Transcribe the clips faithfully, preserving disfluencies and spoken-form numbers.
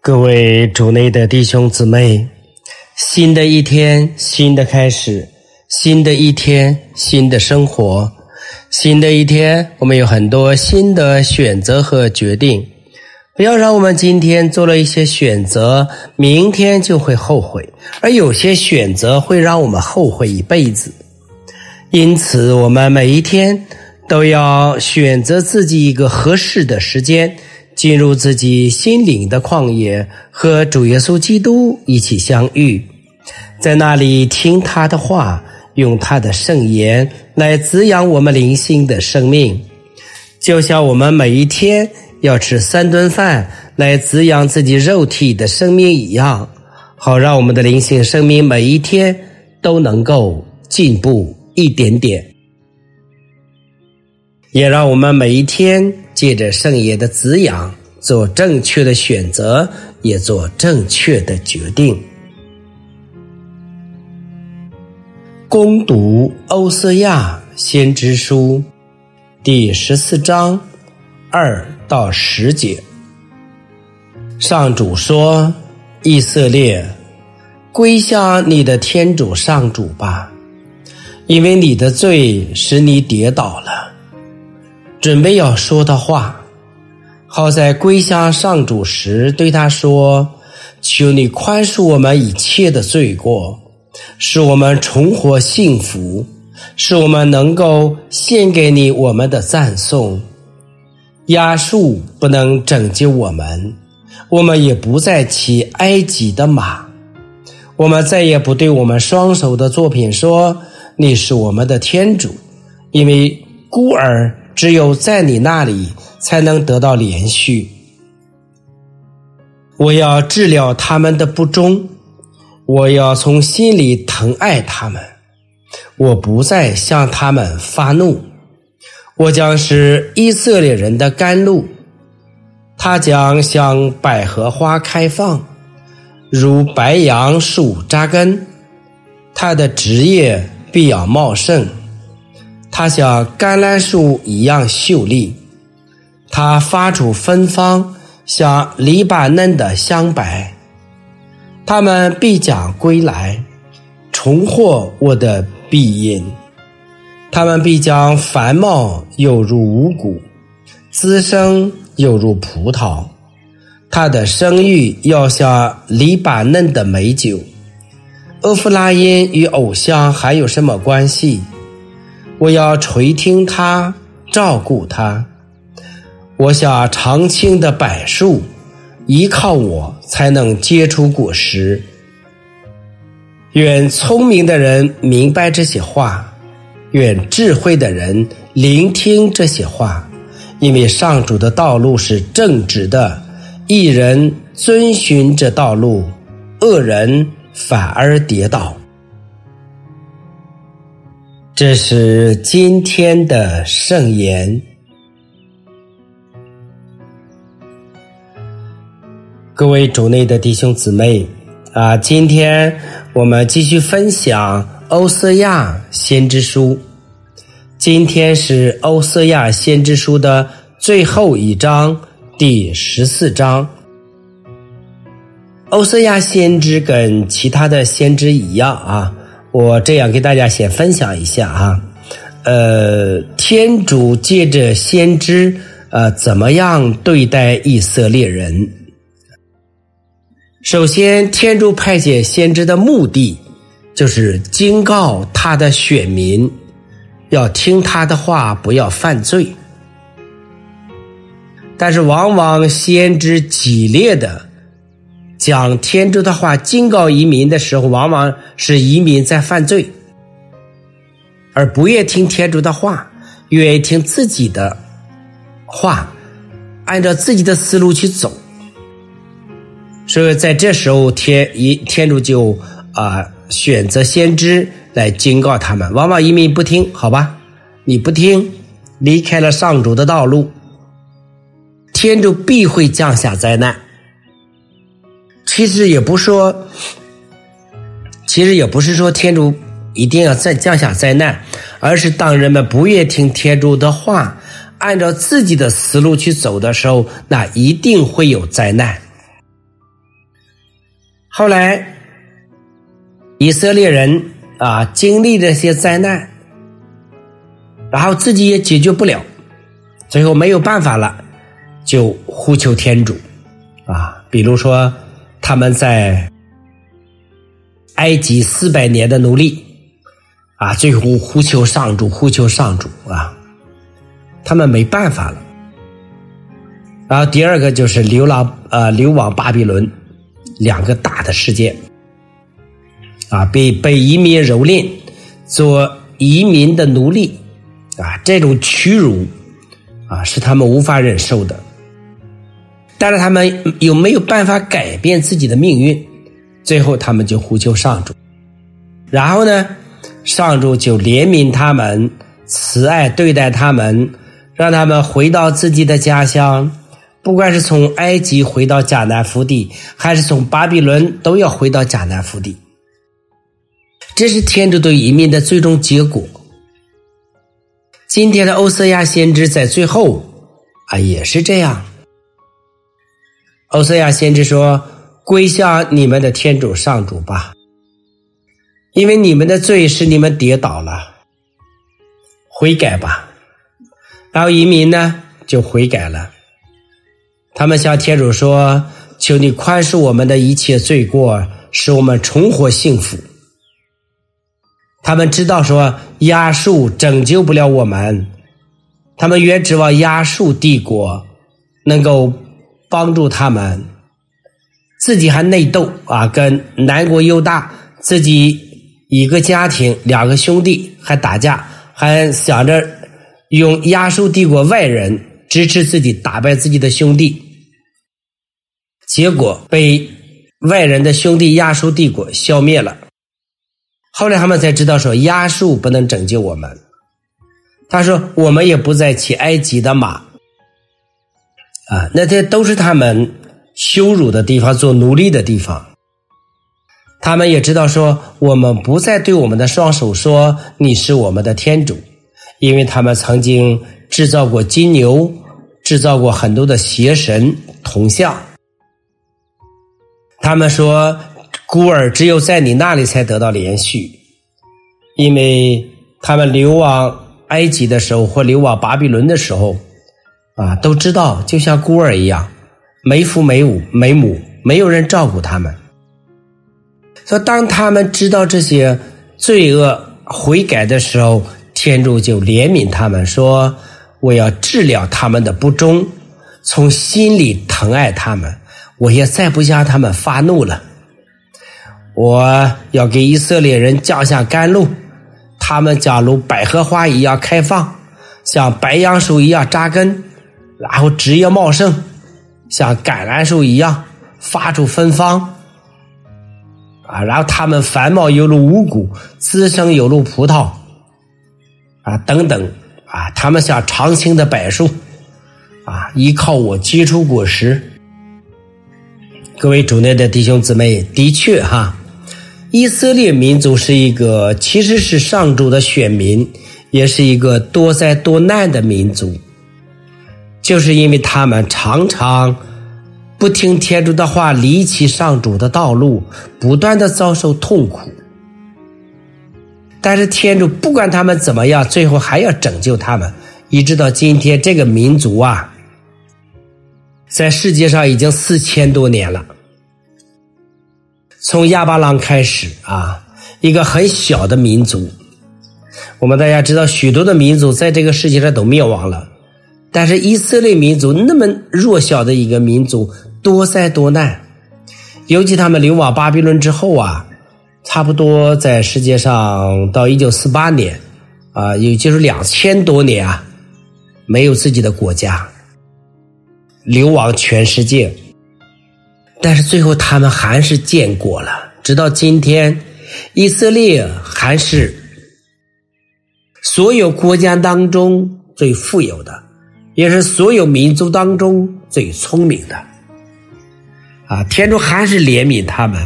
各位主内的弟兄姊妹，新的一天，新的开始，新的一天，新的生活，新的一天，我们有很多新的选择和决定。不要让我们今天做了一些选择，明天就会后悔，而有些选择会让我们后悔一辈子。因此，我们每一天都要选择自己一个合适的时间，进入自己心灵的旷野，和主耶稣基督一起相遇，在那里听他的话，用他的圣言来滋养我们灵性的生命，就像我们每一天要吃三顿饭来滋养自己肉体的生命一样，好让我们的灵性生命每一天都能够进步一点点，也让我们每一天借着圣言的滋养，做正确的选择，也做正确的决定。攻读欧瑟亚先知书第十四章二到十节。上主说：以色列，归向你的天主上主吧，因为你的罪使你跌倒了。准备要说的话，好在归向上主时对他说：求你宽恕我们一切的罪过，使我们重获幸福，使我们能够献给你我们的赞颂。亚述不能拯救我们，我们也不再骑埃及的马，我们再也不对我们双手的作品说你是我们的天主，因为孤儿只有在你那里才能得到连续。我要治疗他们的不忠，我要从心里疼爱他们，我不再向他们发怒。我将是以色列人的甘露，它将像百合花开放，如白杨树扎根，它的枝叶必要茂盛，它像橄榄树一样秀丽，它发出芬芳，像黎巴嫩的香柏。他们必将归来，重获我的庇荫。他们必将繁茂有如五谷，滋生有如葡萄，它的生育要像黎巴嫩的美酒。俄弗拉因与偶像还有什么关系？我要垂听他，照顾他。我像常青的柏树，依靠我才能结出果实。愿聪明的人明白这些话，愿智慧的人聆听这些话，因为上主的道路是正直的，义人遵循这道路，恶人反而跌倒。这是今天的圣言。各位主内的弟兄姊妹啊，今天我们继续分享欧瑟亚先知书。今天是欧瑟亚先知书的最后一章，第十四章。欧瑟亚先知跟其他的先知一样啊，我这样给大家先分享一下啊，呃，天主借着先知呃怎么样对待以色列人。首先，天主派遣先知的目的就是警告他的选民要听他的话，不要犯罪。但是往往先知激烈的讲天主的话警告移民的时候，往往是移民在犯罪，而不愿听天主的话，愿意听自己的话，按照自己的思路去走。所以在这时候天天主就啊、呃、选择先知来警告他们，往往移民不听，好吧，你不听，离开了上主的道路，天主必会降下灾难。其实也不说，其实也不是说天主一定要再降下灾难，而是当人们不愿听天主的话，按照自己的思路去走的时候，那一定会有灾难。 后来以色列人啊经历这些灾难，然后自己也解决不了，最后没有办法了，就呼求天主啊。比如说他们在埃及四百年的奴隶啊，最后呼求上主，呼求上主啊，他们没办法了。然后第二个就是流浪呃流亡巴比伦，两个大的事件啊，被被移民蹂躏，做移民的奴隶啊，这种屈辱啊是他们无法忍受的。但是他们有没有办法改变自己的命运？最后他们就呼求上主，然后呢，上主就怜悯他们，慈爱对待他们，让他们回到自己的家乡，不管是从埃及回到迦南福地，还是从巴比伦，都要回到迦南福地。这是天主对移民的最终结果。今天的欧瑟亚先知在最后啊也是这样。欧瑟亚先知说，归向你们的天主上主吧，因为你们的罪使你们跌倒了，悔改吧。然后移民呢就悔改了，他们向天主说，求你宽恕我们的一切罪过，使我们重获幸福。他们知道说亚述拯救不了我们，他们原指望亚述帝国能够帮助他们，自己还内斗啊，跟南国犹大自己一个家庭两个兄弟还打架，还想着用亚述帝国外人支持自己打败自己的兄弟，结果被外人的兄弟亚述帝国消灭了。后来他们才知道说亚述不能拯救我们，他说我们也不再骑埃及的马啊，那这都是他们羞辱的地方，做奴隶的地方。他们也知道说我们不再对我们的双手说你是我们的天主，因为他们曾经制造过金牛，制造过很多的邪神铜像。他们说孤儿只有在你那里才得到连续，因为他们流亡埃及的时候或流亡巴比伦的时候啊，都知道就像孤儿一样，没父没母没母，没有人照顾他们。所以当他们知道这些罪恶悔改的时候，天主就怜悯他们，说我要治疗他们的不忠，从心里疼爱他们，我也再不向他们发怒了。我要给以色列人降下甘露，他们将如百合花一样开放，像白杨树一样扎根，然后枝叶茂盛，像橄榄树一样发出芬芳啊，然后他们繁茂犹如五谷，滋生犹如葡萄啊，等等啊，他们像长青的柏树啊，依靠我结出果实。各位主内的弟兄姊妹，的确哈，以色列民族是一个其实是上主的选民，也是一个多灾多难的民族，就是因为他们常常不听天主的话，离弃上主的道路，不断的遭受痛苦。但是天主不管他们怎么样，最后还要拯救他们，一直到今天这个民族啊，在世界上已经四千多年了。从亚巴郎开始啊，一个很小的民族，我们大家知道许多的民族在这个世界上都灭亡了，但是以色列民族那么弱小的一个民族，多灾多难，尤其他们流亡巴比伦之后啊，差不多在世界上到一九四八年啊，也就是两千多年啊，没有自己的国家，流亡全世界。但是最后他们还是建国了，直到今天，以色列还是所有国家当中最富有的，也是所有民族当中最聪明的啊！天主还是怜悯他们。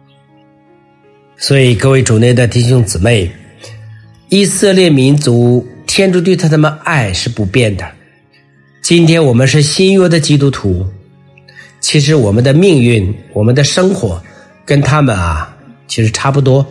所以各位主内的弟兄姊妹，以色列民族天主对他们爱是不变的。今天我们是新约的基督徒，其实我们的命运，我们的生活跟他们啊其实差不多。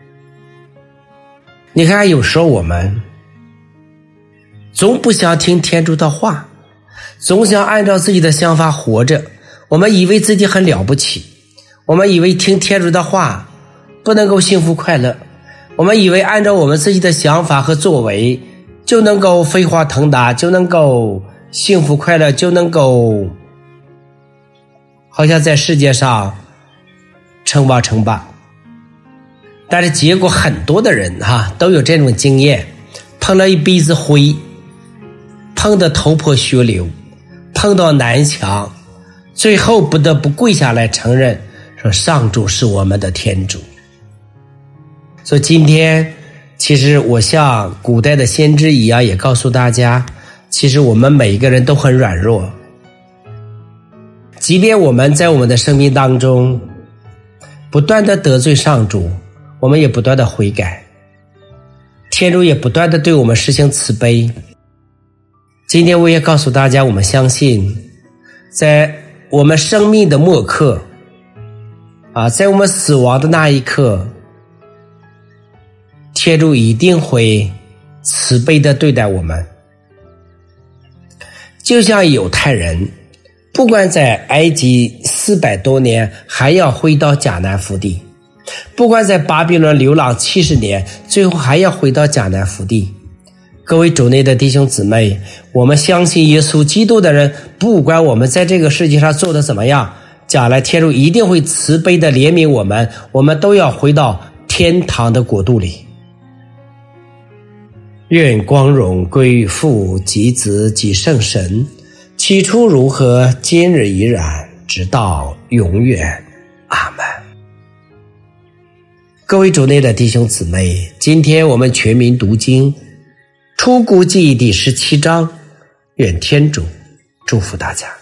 你看有时候我们总不想听天主的话，总想按照自己的想法活着，我们以为自己很了不起，我们以为听天主的话不能够幸福快乐，我们以为按照我们自己的想法和作为就能够飞黄腾达，就能够幸福快乐，就能够好像在世界上称王称霸。但是结果很多的人哈、啊、都有这种经验，碰了一鼻子灰，碰得头破血流，碰到南墙，最后不得不跪下来承认说上主是我们的天主。所以今天其实我像古代的先知一样，也告诉大家，其实我们每一个人都很软弱，即便我们在我们的生命当中不断的得罪上主，我们也不断的悔改，天主也不断的对我们实行慈悲。今天我也告诉大家，我们相信在我们生命的末刻啊，在我们死亡的那一刻，天主一定会慈悲的对待我们。就像犹太人不管在埃及四百多年还要回到迦南福地，不管在巴比伦流浪七十年，最后还要回到迦南福地。各位主内的弟兄姊妹，我们相信耶稣基督的人，不管我们在这个世界上做的怎么样，将来天主一定会慈悲的怜悯我们，我们都要回到天堂的国度里。愿光荣归于父及子及圣神，起初如何，今日已然，直到永远。阿们。各位主内的弟兄姊妹，今天我们全民读经出谷记第十七章，愿天主祝福大家。